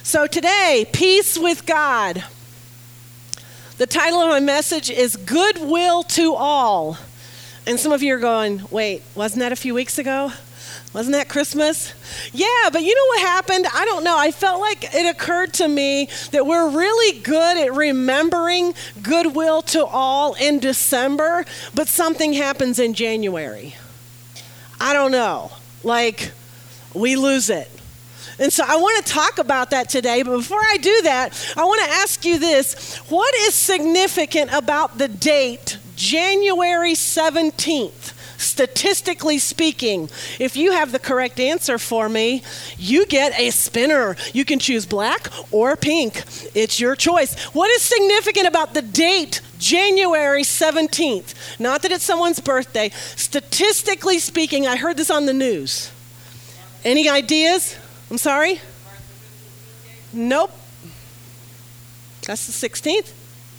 So today, peace with God. The title of my message is Goodwill to All. And some of you are going, wait, wasn't that a few weeks ago? Wasn't that Christmas? Yeah, but you know what happened? I don't know. I felt like it occurred to me that we're really good at remembering goodwill to all in December, but something happens in January. I don't know. Like, we lose it. And so I want to talk about that today, but before I do that, I want to ask you this. What is significant about the date January 17th? Statistically speaking, if you have the correct answer for me, you get a spinner. You can choose black or pink. It's your choice. What is significant about the date January 17th? Not that it's someone's birthday. Statistically speaking, I heard this on the news. Any ideas? I'm sorry? Nope. That's the 16th.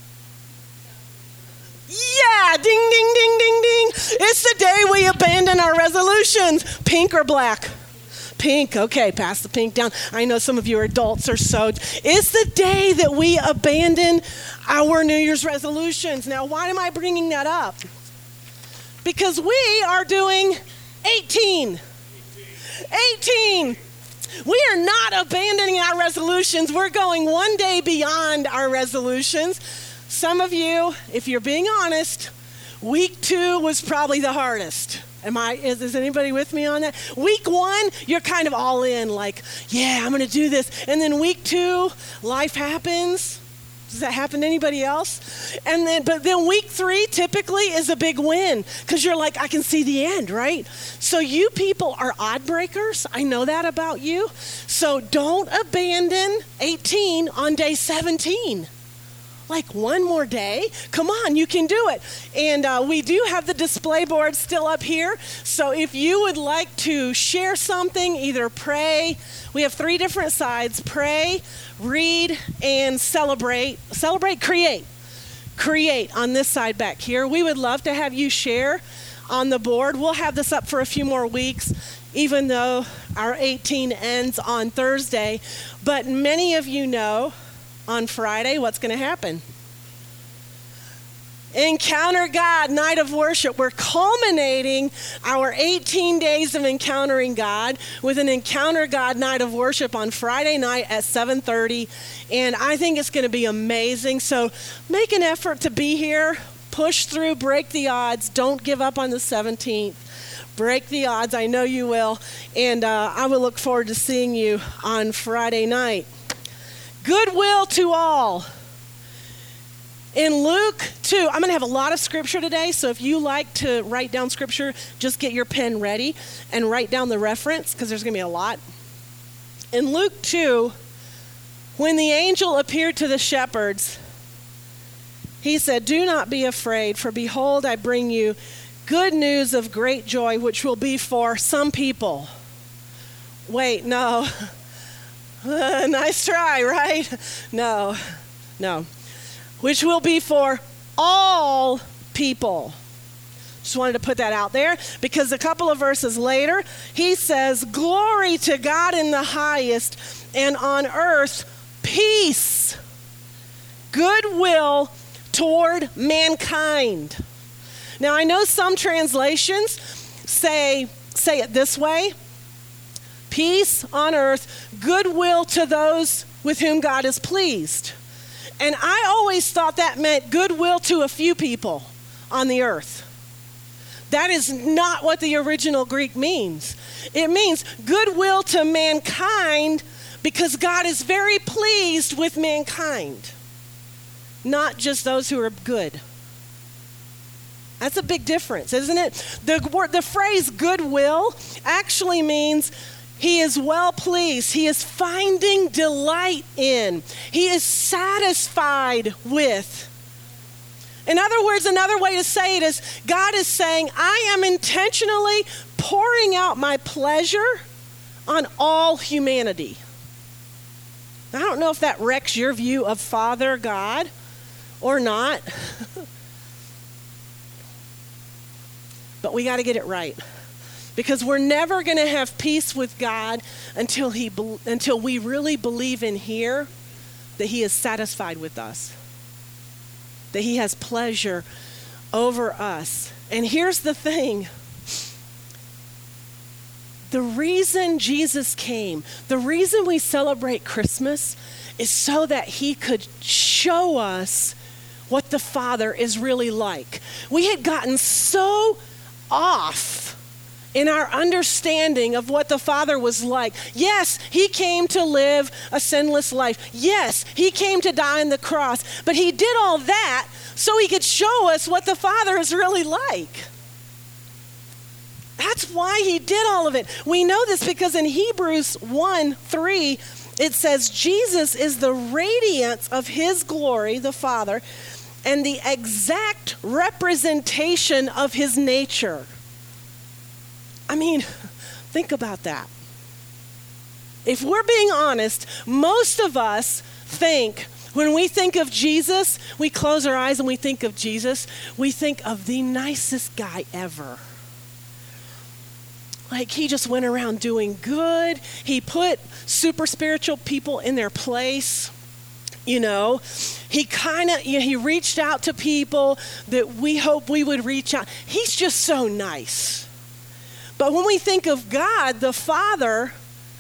Yeah, ding, ding, ding, ding, ding. It's the day we abandon our resolutions. Pink or black? Pink. Okay, pass the pink down. I know some of you are adults or so. It's the day that we abandon our New Year's resolutions. Now, why am I bringing that up? Because we are doing 18. 18. We are not abandoning our resolutions. We're going one day beyond our resolutions. Some of you, if you're being honest, week 2 was probably the hardest. Is anybody with me on that? Week 1, you're kind of all in, like, yeah, I'm going to do this. And then week 2, life happens. Does that happen to anybody else? But then week 3 typically is a big win because you're like, I can see the end, right? So you people are odd breakers. I know that about you. So don't abandon 18 on day 17. Like one more day. Come on, you can do it. And we do have the display board still up here. So if you would like to share something, either pray. We have 3 different sides: pray, read, and celebrate. Celebrate, create. Create on this side back here. We would love to have you share on the board. We'll have this up for a few more weeks, even though our 18 ends on Thursday. But many of you know on Friday what's going to happen. Encounter God, night of worship. We're culminating our 18 days of encountering God with an Encounter God night of worship on Friday night at 7:30. And I think it's going to be amazing. So make an effort to be here. Push through, break the odds. Don't give up on the 17th. Break the odds. I know you will. And I will look forward to seeing you on Friday night. Goodwill to all. In Luke 2, I'm going to have a lot of scripture today, so if you like to write down scripture, just get your pen ready and write down the reference, because there's going to be a lot. In Luke 2, when the angel appeared to the shepherds, he said, "Do not be afraid, for behold, I bring you good news of great joy, which will be for some people." Wait, no. Nice try, right? No. Which will be for all people. Just wanted to put that out there because a couple of verses later, he says, "Glory to God in the highest, and on earth peace, goodwill toward mankind." Now, I know some translations say it this way: peace on earth, goodwill to those with whom God is pleased. And I always thought that meant goodwill to a few people on the earth. That is not what the original Greek means. It means goodwill to mankind because God is very pleased with mankind, not just those who are good. That's a big difference, isn't it? The phrase goodwill actually means he is well pleased. He is finding delight in. He is satisfied with. In other words, another way to say it is God is saying, I am intentionally pouring out my pleasure on all humanity. I don't know if that wrecks your view of Father God or not. But we got to get it right. Because we're never going to have peace with God until we really believe in here that he is satisfied with us, that he has pleasure over us. And here's the thing. The reason Jesus came, the reason we celebrate Christmas is so that he could show us what the Father is really like. We had gotten so off in our understanding of what the Father was like. Yes, he came to live a sinless life. Yes, he came to die on the cross. But he did all that so he could show us what the Father is really like. That's why he did all of it. We know this because in Hebrews 1:3, it says, Jesus is the radiance of his glory, the Father, and the exact representation of his nature. I mean, think about that. If we're being honest, most of us think, when we think of Jesus, we close our eyes and we think of Jesus, we think of the nicest guy ever. Like he just went around doing good. He put super spiritual people in their place. You know, he reached out to people that we hope we would reach out. He's just so nice. But when we think of God, the Father,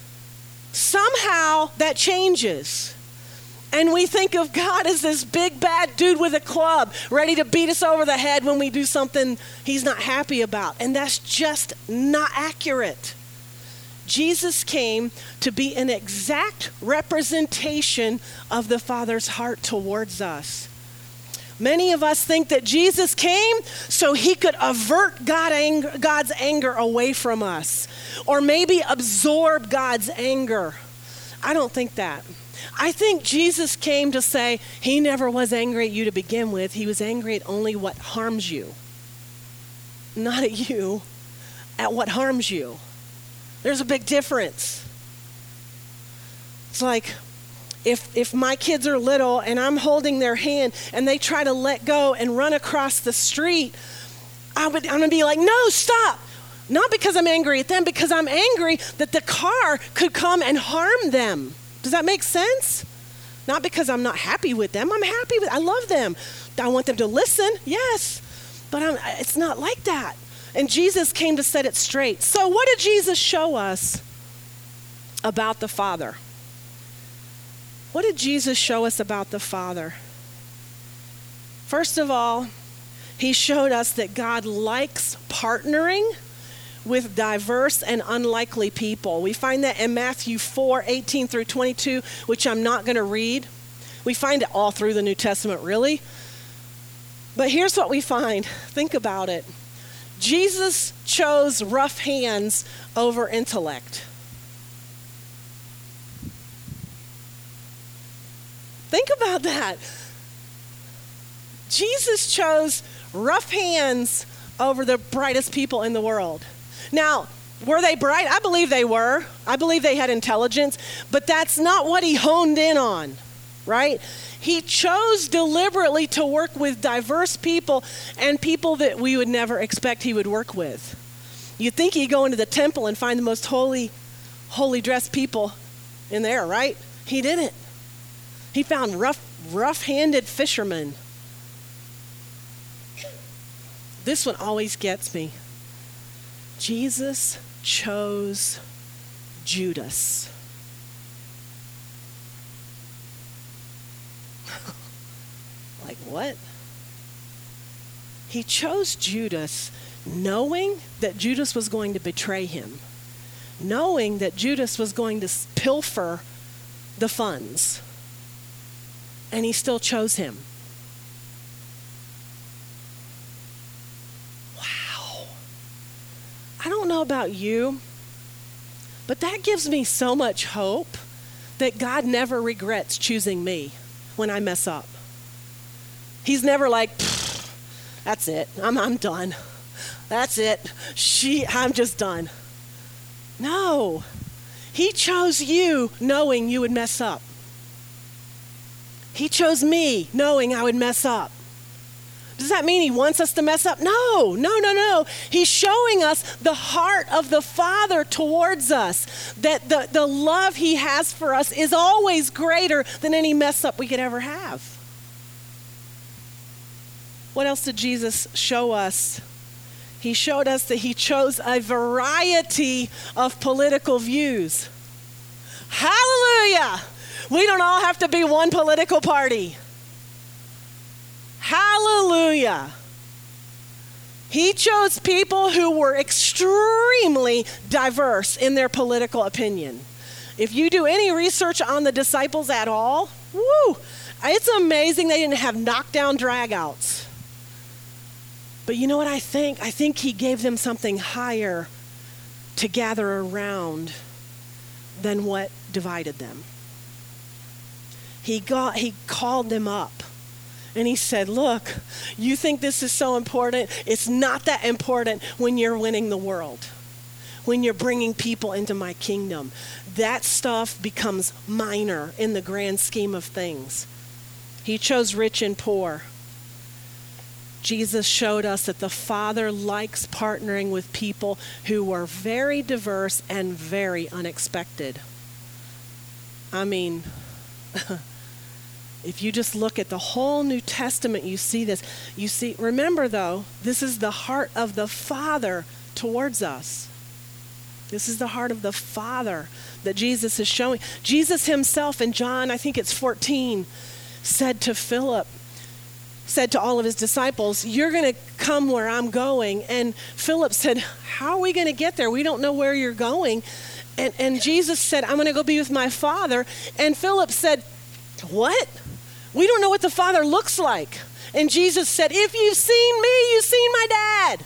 somehow that changes. And we think of God as this big bad dude with a club, ready to beat us over the head when we do something he's not happy about. And that's just not accurate. Jesus came to be an exact representation of the Father's heart towards us. Many of us think that Jesus came so he could avert God's anger away from us, or maybe absorb God's anger. I don't think that. I think Jesus came to say he never was angry at you to begin with. He was angry at only what harms you. Not at you, at what harms you. There's a big difference. It's like if my kids are little and I'm holding their hand and they try to let go and run across the street, I'm going to be like, no, stop. Not because I'm angry at them, because I'm angry that the car could come and harm them. Does that make sense? Not because I'm not happy with them. I love them. I want them to listen, yes. But it's not like that. And Jesus came to set it straight. So what did Jesus show us about the Father? What did Jesus show us about the Father? First of all, he showed us that God likes partnering with diverse and unlikely people. We find that in Matthew 4:18 through 22, which I'm not going to read. We find it all through the New Testament, really. But here's what we find. Think about it. Jesus chose rough hands over intellect. Think about that. Jesus chose rough hands over the brightest people in the world. Now, were they bright? I believe they were. I believe they had intelligence, but that's not what he honed in on, right? He chose deliberately to work with diverse people and people that we would never expect he would work with. You'd think he'd go into the temple and find the most holy dressed people in there, right? He didn't. He found rough-handed fishermen. This one always gets me. Jesus chose Judas. Like what? He chose Judas knowing that Judas was going to betray him, knowing that Judas was going to pilfer the funds, and he still chose him. Wow. I don't know about you, but that gives me so much hope that God never regrets choosing me when I mess up. He's never like, that's it, I'm done. That's it, I'm just done. No, he chose you knowing you would mess up. He chose me knowing I would mess up. Does that mean he wants us to mess up? No. He's showing us the heart of the Father towards us, that the love he has for us is always greater than any mess up we could ever have. What else did Jesus show us? He showed us that he chose a variety of political views. Hallelujah! We don't all have to be one political party. Hallelujah! He chose people who were extremely diverse in their political opinion. If you do any research on the disciples at all, it's amazing they didn't have knockdown dragouts. But you know what I think? I think he gave them something higher to gather around than what divided them. He called them up and he said, look, you think this is so important? It's not that important when you're winning the world, when you're bringing people into my kingdom. That stuff becomes minor in the grand scheme of things. He chose rich and poor. Jesus showed us that the Father likes partnering with people who are very diverse and very unexpected. I mean, if you just look at the whole New Testament, you see this. Remember though, this is the heart of the Father towards us. This is the heart of the Father that Jesus is showing. Jesus himself in John, I think it's 14, said to all of his disciples, you're going to come where I'm going. And Philip said, how are we going to get there? We don't know where you're going. And Jesus said, I'm going to go be with my Father. And Philip said, what? We don't know what the Father looks like. And Jesus said, if you've seen me, you've seen my dad.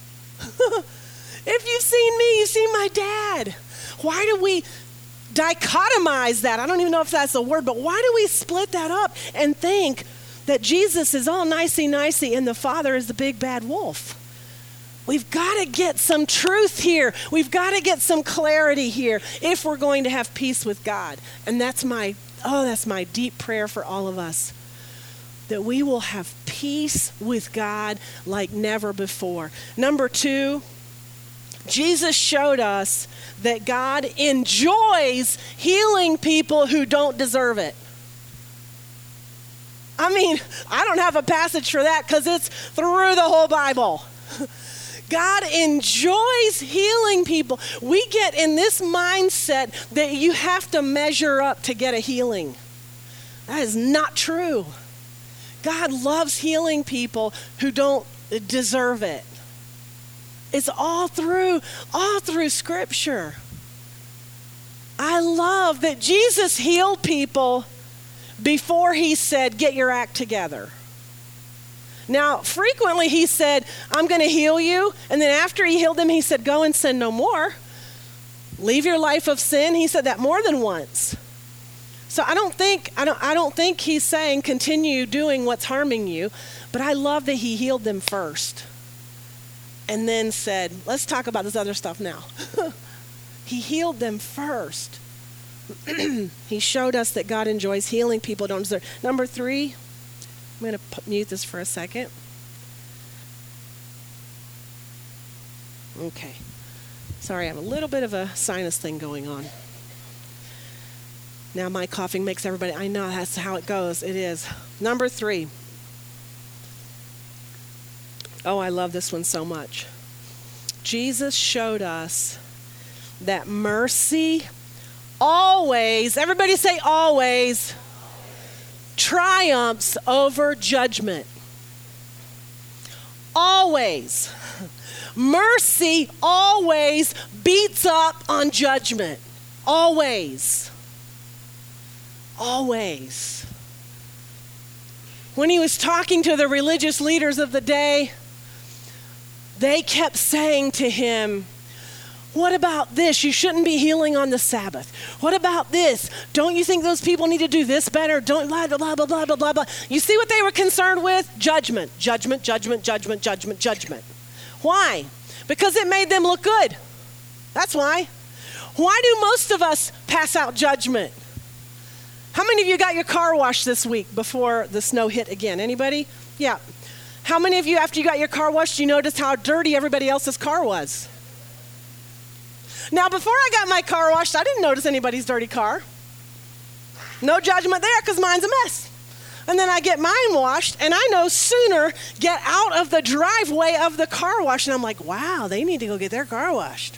If you've seen me, you've seen my dad. Why do we dichotomize that? I don't even know if that's a word, but why do we split that up and think that Jesus is all nicey and the Father is the big bad wolf? We've got to get some truth here. We've got to get some clarity here if we're going to have peace with God. And that's my deep prayer for all of us, that we will have peace with God like never before. Number 2, Jesus showed us that God enjoys healing people who don't deserve it. I mean, I don't have a passage for that because it's through the whole Bible. God enjoys healing people. We get in this mindset that you have to measure up to get a healing. That is not true. God loves healing people who don't deserve it. It's all through Scripture. I love that Jesus healed people before he said, get your act together. Now, frequently he said, I'm going to heal you. And then after he healed them, he said, go and sin no more. Leave your life of sin. He said that more than once. So I don't think he's saying continue doing what's harming you, but I love that he healed them first. And then said, let's talk about this other stuff now. He healed them first. He showed us that God enjoys healing people don't deserve. Number 3, I'm going to mute this for a second. Okay. Sorry, I have a little bit of a sinus thing going on. Now my coughing makes everybody, I know that's how it goes. It is. Number 3. Oh, I love this one so much. Jesus showed us that mercy always, everybody say always, triumphs over judgment. Always. Mercy always beats up on judgment. Always. Always. When he was talking to the religious leaders of the day, they kept saying to him, what about this? You shouldn't be healing on the Sabbath. What about this? Don't you think those people need to do this better? Don't blah, blah, blah, blah, blah, blah, blah. You see what they were concerned with? Judgment, judgment, judgment, judgment, judgment, judgment. Why? Because it made them look good. That's why. Why do most of us pass out judgment? How many of you got your car washed this week before the snow hit again? Anybody? Yeah. How many of you, after you got your car washed, you noticed how dirty everybody else's car was? Now, before I got my car washed, I didn't notice anybody's dirty car. No judgment there because mine's a mess. And then I get mine washed, and I no sooner get out of the driveway of the car wash, and I'm like, wow, they need to go get their car washed.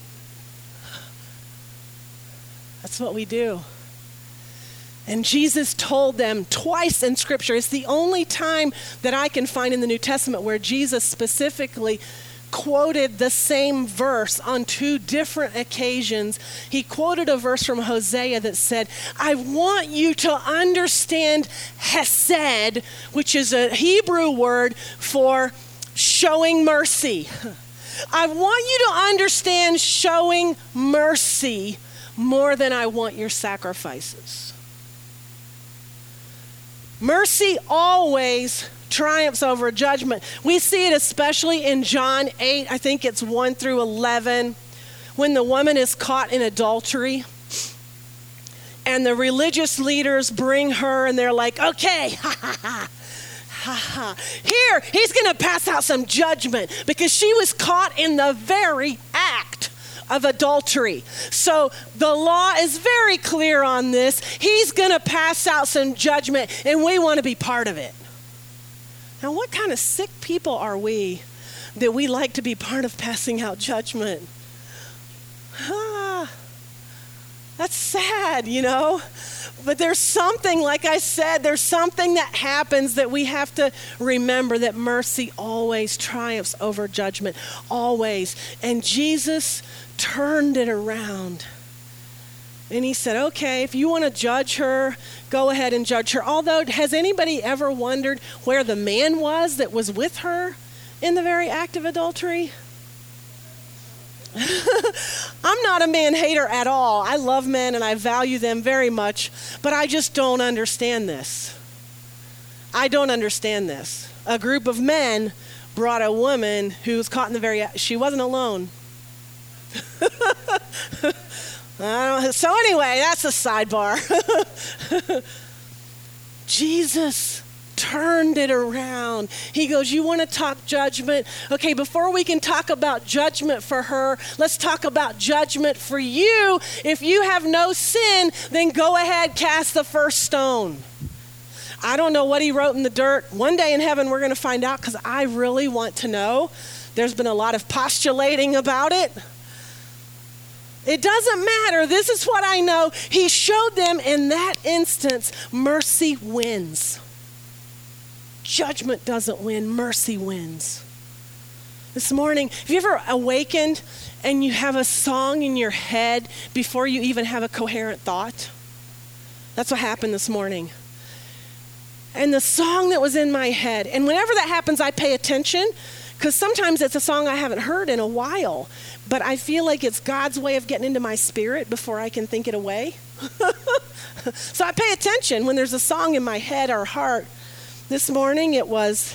That's what we do. And Jesus told them twice in Scripture. It's the only time that I can find in the New Testament where Jesus specifically quoted the same verse on two different occasions. He quoted a verse from Hosea that said, I want you to understand hesed, which is a Hebrew word for showing mercy. I want you to understand showing mercy more than I want your sacrifices. Mercy always triumphs over judgment. We see it especially in John 8, I think it's 1 through 11, when the woman is caught in adultery. And the religious leaders bring her and they're like, okay, here, he's going to pass out some judgment because she was caught in the very act of adultery. So the law is very clear on this. He's going to pass out some judgment and we want to be part of it. Now, what kind of sick people are we that we like to be part of passing out judgment? That's sad, you know? But there's something, like I said, there's something that happens that we have to remember, that mercy always triumphs over judgment, always. And Jesus turned it around. And he said, okay, if you want to judge her, go ahead and judge her. Although, has anybody ever wondered where the man was that was with her in the very act of adultery? I'm not a man hater at all. I love men and I value them very much, but I just don't understand this. I don't understand this. A group of men brought a woman who was caught in the very act. She wasn't alone. So anyway, that's a sidebar. Jesus turned it around. He goes, you want to talk judgment? Okay, before we can talk about judgment for her, let's talk about judgment for you. If you have no sin, then go ahead, cast the first stone. I don't know what he wrote in the dirt. One day in heaven, we're going to find out because I really want to know. There's been a lot of postulating about it. It doesn't matter. This is what I know. He showed them in that instance, mercy wins. Judgment doesn't win. Mercy wins. This morning, have you ever awakened and you have a song in your head before you even have a coherent thought? That's what happened this morning. And the song that was in my head, and whenever that happens, I pay attention, because sometimes it's a song I haven't heard in a while, but I feel like it's God's way of getting into my spirit before I can think it away. So I pay attention when there's a song in my head or heart. This morning it was,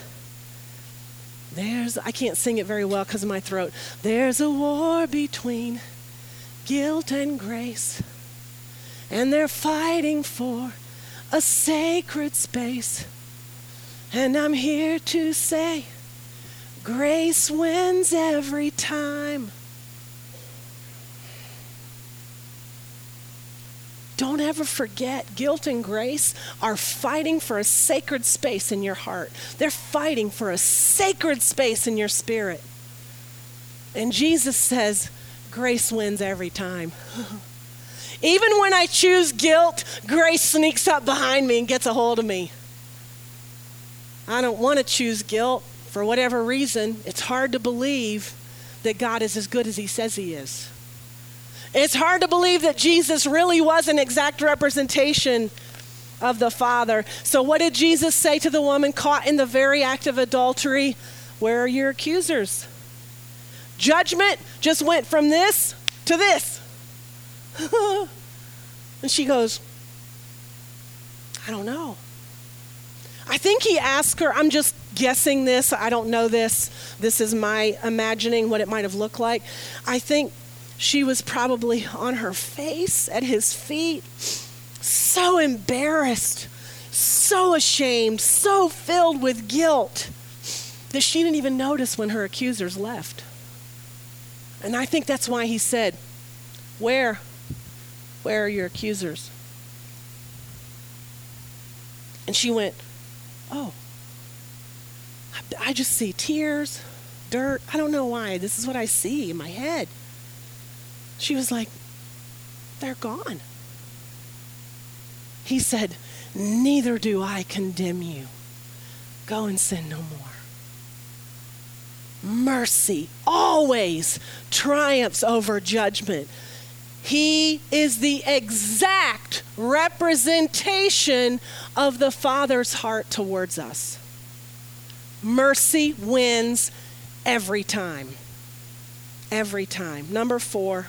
I can't sing it very well because of my throat. There's a war between guilt and grace, and they're fighting for a sacred space. And I'm here to say, grace wins every time. Don't ever forget, guilt and grace are fighting for a sacred space in your heart. They're fighting for a sacred space in your spirit. And Jesus says, grace wins every time. Even when I choose guilt, grace sneaks up behind me and gets a hold of me. I don't want to choose guilt for whatever reason. It's hard to believe that God is as good as he says he is. It's hard to believe that Jesus really was an exact representation of the Father. So what did Jesus say to the woman caught in the very act of adultery? Where are your accusers? Judgment just went from this to this. And she goes, I don't know. I think he asked her, I'm just guessing this, I don't know this. This is my imagining what it might have looked like. I think she was probably on her face at his feet, so embarrassed, so ashamed, so filled with guilt. that she didn't even notice when her accusers left. And I think that's why he said, where are your accusers? And she went, oh, I just see tears, dirt. I don't know why. This is what I see in my head. She was like, they're gone. He said, neither do I condemn you. Go and sin no more. Mercy always triumphs over judgment. He is the exact representation of the Father's heart towards us. Mercy wins every time. Every time. Number 4,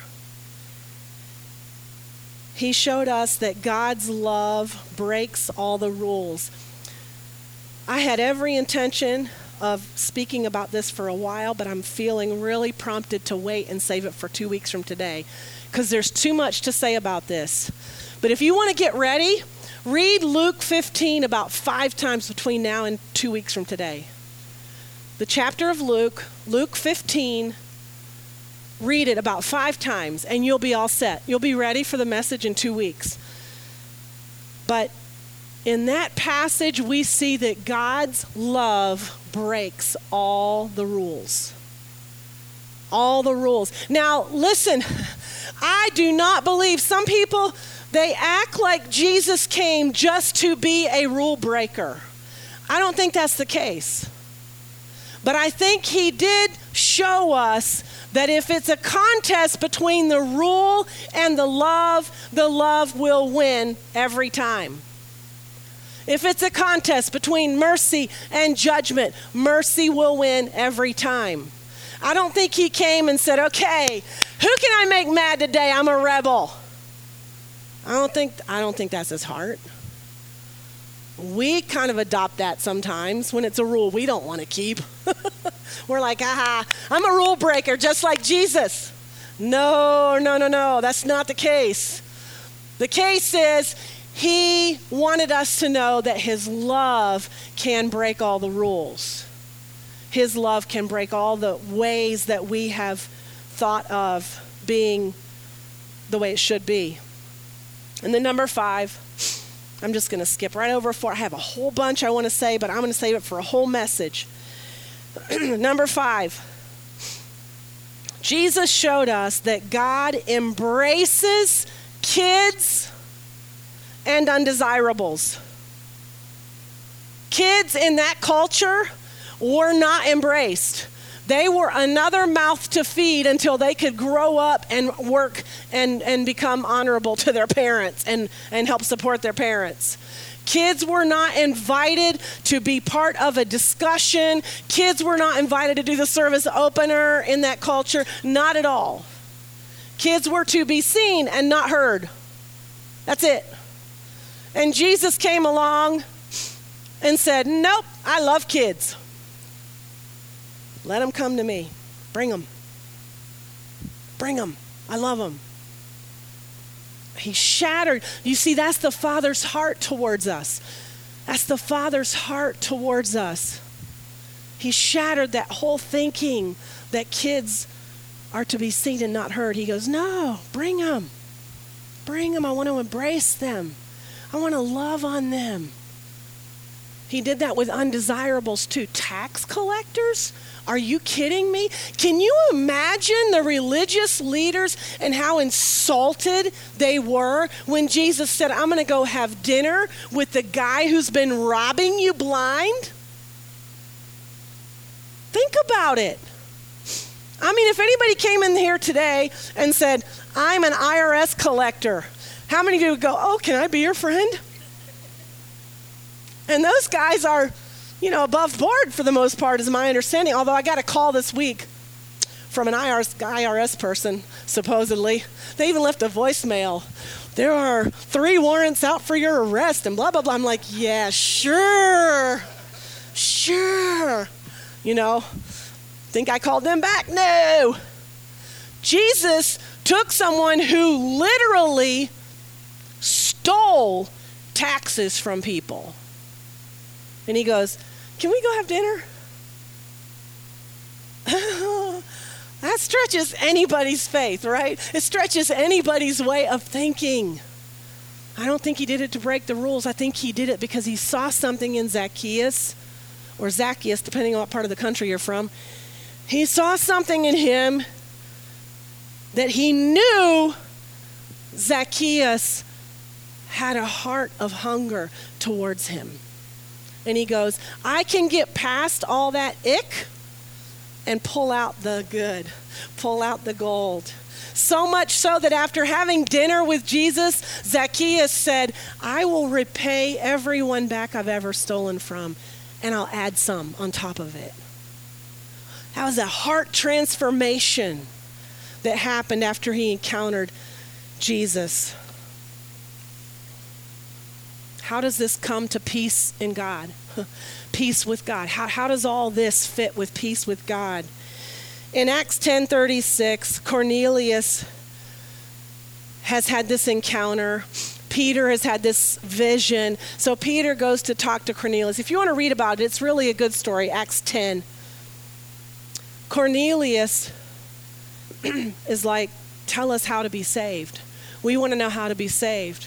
he showed us that God's love breaks all the rules. I had every intention of speaking about this for a while, but I'm feeling really prompted to wait and save it for 2 weeks from today, because there's too much to say about this. But if you want to get ready, read Luke 15 about 5 times between now and 2 weeks from today. The chapter of Luke, Luke 15, read it about 5 times and you'll be all set. You'll be ready for the message in 2 weeks. But in that passage, we see that God's love breaks all the rules. All the rules. Now, listen, I do not believe some people, they act like Jesus came just to be a rule breaker. I don't think that's the case. But I think he did show us that if it's a contest between the rule and the love will win every time. If it's a contest between mercy and judgment, mercy will win every time. I don't think he came and said, okay, who can I make mad today? I'm a rebel. I don't think that's his heart. We kind of adopt that sometimes when it's a rule we don't want to keep. We're like, I'm a rule breaker just like Jesus. No, that's not the case. The case is he wanted us to know that his love can break all the rules. His love can break all the ways that we have thought of being the way it should be. And then number 5, I'm just going to skip right over 4. I have a whole bunch I want to say, but I'm going to save it for a whole message. Number 5, Jesus showed us that God embraces kids and undesirables. Kids in that culture were not embraced. They were another mouth to feed until they could grow up and work and become honorable to their parents and help support their parents. Kids were not invited to be part of a discussion. Kids were not invited to do the service opener in that culture. Not at all. Kids were to be seen and not heard. That's it. And Jesus came along and said, nope, I love kids. Let them come to me. Bring them. Bring them. I love them. He shattered. You see, that's the Father's heart towards us. That's the Father's heart towards us. He shattered that whole thinking that kids are to be seen and not heard. He goes, no, bring them. Bring them. I want to embrace them. I want to love on them. He did that with undesirables too. Tax collectors? Are you kidding me? Can you imagine the religious leaders and how insulted they were when Jesus said, I'm going to go have dinner with the guy who's been robbing you blind? Think about it. I mean, if anybody came in here today and said, I'm an IRS collector, how many of you would go, oh, can I be your friend? And those guys are, above board for the most part is my understanding. Although I got a call this week from an IRS person, supposedly. They even left a voicemail. There are 3 warrants out for your arrest and blah, blah, blah. I'm like, yeah, sure. Think I called them back? No. Jesus took someone who literally stole taxes from people. And he goes, can we go have dinner? That stretches anybody's faith, right? It stretches anybody's way of thinking. I don't think he did it to break the rules. I think he did it because he saw something in Zacchaeus, or Zacchaeus, depending on what part of the country you're from. He saw something in him that he knew Zacchaeus had a heart of hunger towards him. And he goes, I can get past all that ick and pull out the good, pull out the gold. So much so that after having dinner with Jesus, Zacchaeus said, I will repay everyone back I've ever stolen from, and I'll add some on top of it. That was a heart transformation that happened after he encountered Jesus. How does this come to peace in God? Peace with God. How does all this fit with peace with God? In Acts 10:36, Cornelius has had this encounter. Peter has had this vision. So Peter goes to talk to Cornelius. If you want to read about it, it's really a good story. Acts 10. Cornelius is like, tell us how to be saved. We want to know how to be saved.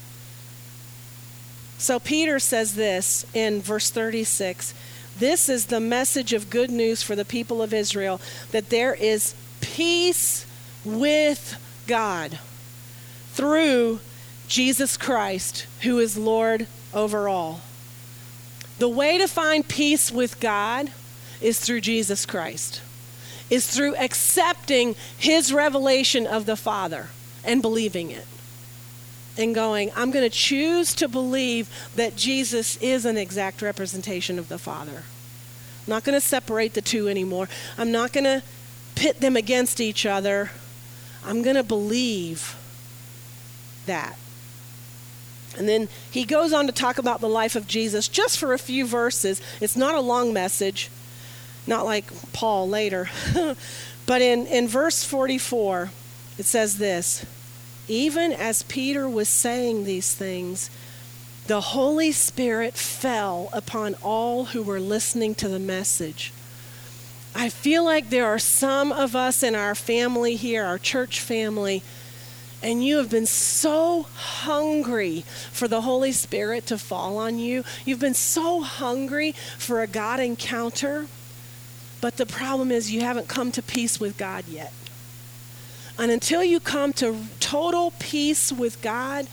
So Peter says this in verse 36, this is the message of good news for the people of Israel, that there is peace with God through Jesus Christ, who is Lord over all. The way to find peace with God is through Jesus Christ, is through accepting his revelation of the Father and believing it. And going, I'm going to choose to believe that Jesus is an exact representation of the Father. I'm not going to separate the two anymore. I'm not going to pit them against each other. I'm going to believe that. And then he goes on to talk about the life of Jesus just for a few verses. It's not a long message, not like Paul later. But in verse 44, it says this, even as Peter was saying these things, the Holy Spirit fell upon all who were listening to the message. I feel like there are some of us in our family here, our church family, and you have been so hungry for the Holy Spirit to fall on you. You've been so hungry for a God encounter, but the problem is you haven't come to peace with God yet. And until you come to total peace with God,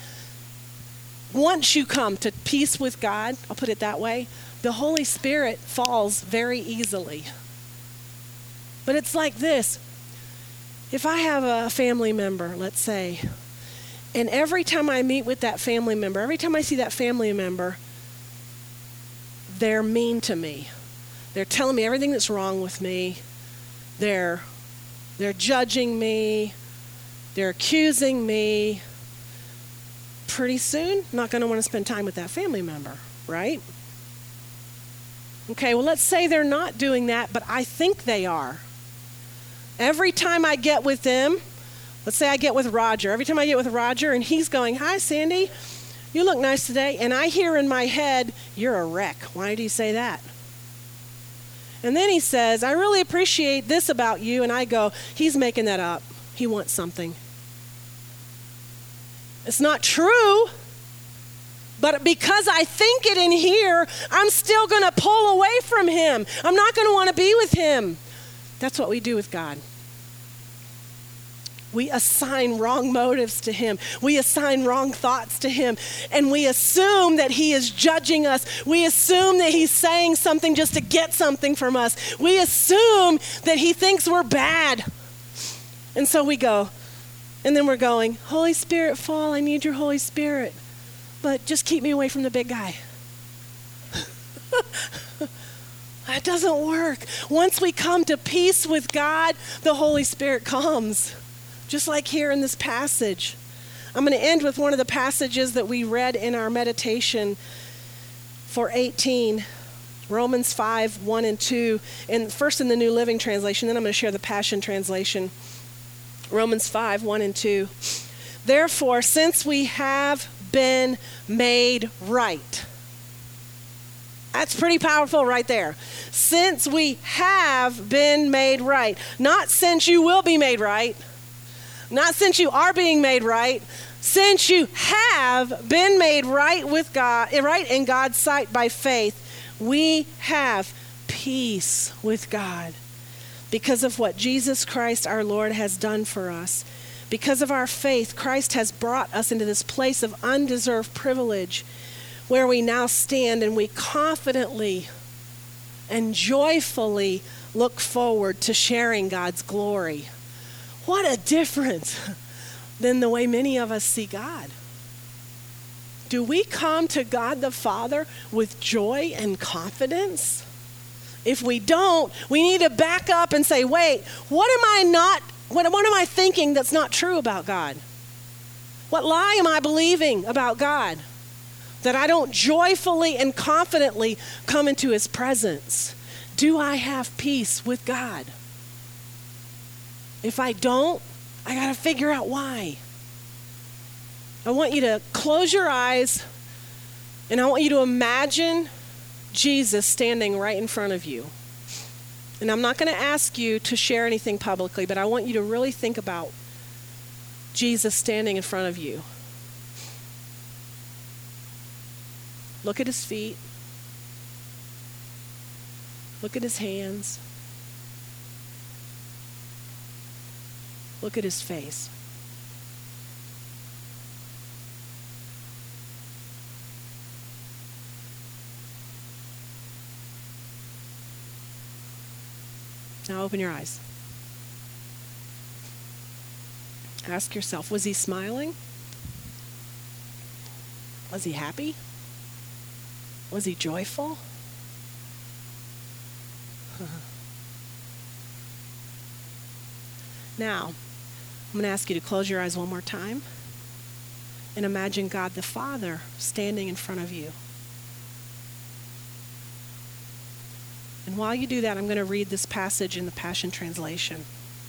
once you come to peace with God, I'll put it that way, the Holy Spirit falls very easily. But it's like this. If I have a family member, let's say, and every time I meet with that family member, every time I see that family member, they're mean to me. They're telling me everything that's wrong with me. They're judging me. They're accusing me. Pretty soon, I'm not going to want to spend time with that family member, right? Okay, well, let's say they're not doing that, but I think they are. Every time I get with them, let's say I get with Roger. Every time I get with Roger and he's going, hi, Sandy, you look nice today. And I hear in my head, you're a wreck. Why do you say that? And then he says, I really appreciate this about you. And I go, he's making that up. He wants something. It's not true. But because I think it in here, I'm still going to pull away from him. I'm not going to want to be with him. That's what we do with God. We assign wrong motives to him. We assign wrong thoughts to him. And we assume that he is judging us. We assume that he's saying something just to get something from us. We assume that he thinks we're bad. And so we go. And then we're going, Holy Spirit, fall. I need your Holy Spirit. But just keep me away from the big guy. That doesn't work. Once we come to peace with God, the Holy Spirit comes. Just like here in this passage. I'm going to end with one of the passages that we read in our meditation for 18. Romans 5, 1 and 2. And first in the New Living Translation, then I'm going to share the Passion Translation. Romans 5, 1 and 2. Therefore, since we have been made right. That's pretty powerful right there. since we have been made right. Not since you will be made right. Not since you are being made right. Since you have been made right with God, right in God's sight by faith, we have peace with God because of what Jesus Christ our Lord has done for us. Because of our faith, Christ has brought us into this place of undeserved privilege where we now stand and we confidently and joyfully look forward to sharing God's glory. What a difference than the way many of us see God. Do we come to God the Father with joy and confidence? If we don't, we need to back up and say, wait, what am I thinking that's not true about God? What lie am I believing about God that I don't joyfully and confidently come into his presence? Do I have peace with God? If I don't, I got to figure out why. I want you to close your eyes and I want you to imagine Jesus standing right in front of you. And I'm not going to ask you to share anything publicly, but I want you to really think about Jesus standing in front of you. Look at his feet. Look at his hands. Look at his face. Now open your eyes. Ask yourself, was he smiling? Was he happy? Was he joyful? Now, I'm going to ask you to close your eyes one more time and imagine God the Father standing in front of you. And while you do that, I'm going to read this passage in the Passion Translation.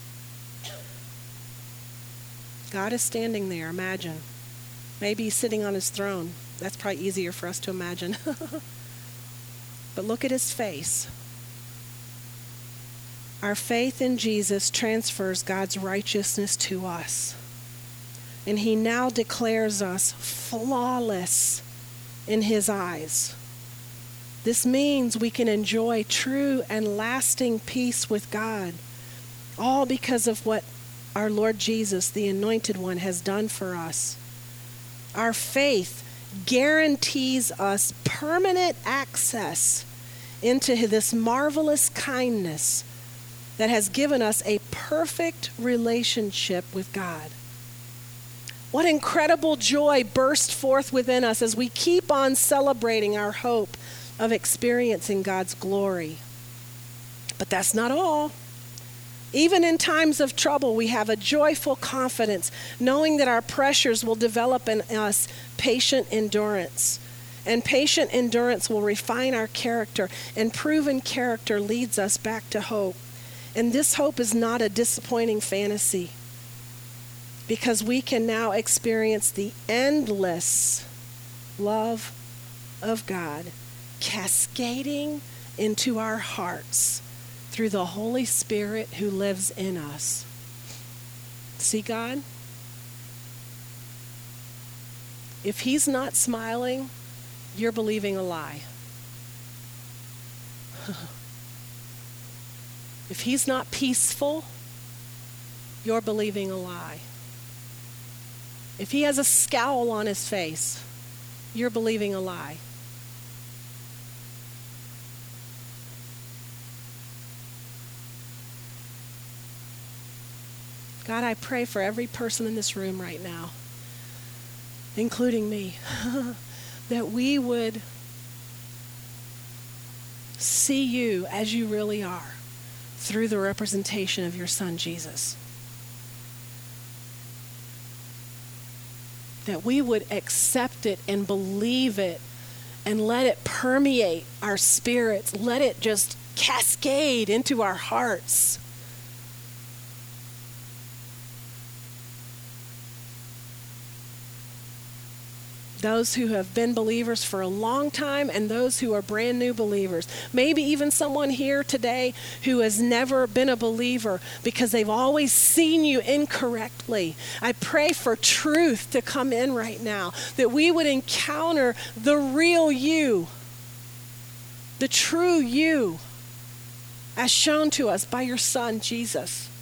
God is standing there, imagine. Maybe he's sitting on his throne. That's probably easier for us to imagine. But look at his face. Our faith in Jesus transfers God's righteousness to us. And he now declares us flawless in his eyes. This means we can enjoy true and lasting peace with God, all because of what our Lord Jesus, the Anointed One, has done for us. Our faith guarantees us permanent access into this marvelous kindness that has given us a perfect relationship with God. What incredible joy burst forth within us as we keep on celebrating our hope of experiencing God's glory. But that's not all. Even in times of trouble, we have a joyful confidence, knowing that our pressures will develop in us patient endurance. And patient endurance will refine our character, and proven character leads us back to hope. And this hope is not a disappointing fantasy, because we can now experience the endless love of God cascading into our hearts through the Holy Spirit who lives in us. See God? If he's not smiling, you're believing a lie. If he's not peaceful, you're believing a lie. If he has a scowl on his face, you're believing a lie. God, I pray for every person in this room right now, including me, that we would see you as you really are through the representation of your Son, Jesus. That we would accept it and believe it and let it permeate our spirits. Let it just cascade into our hearts. those who have been believers for a long time and those who are brand new believers. Maybe even someone here today who has never been a believer because they've always seen you incorrectly. I pray for truth to come in right now, that we would encounter the real you, the true you, as shown to us by your Son, Jesus.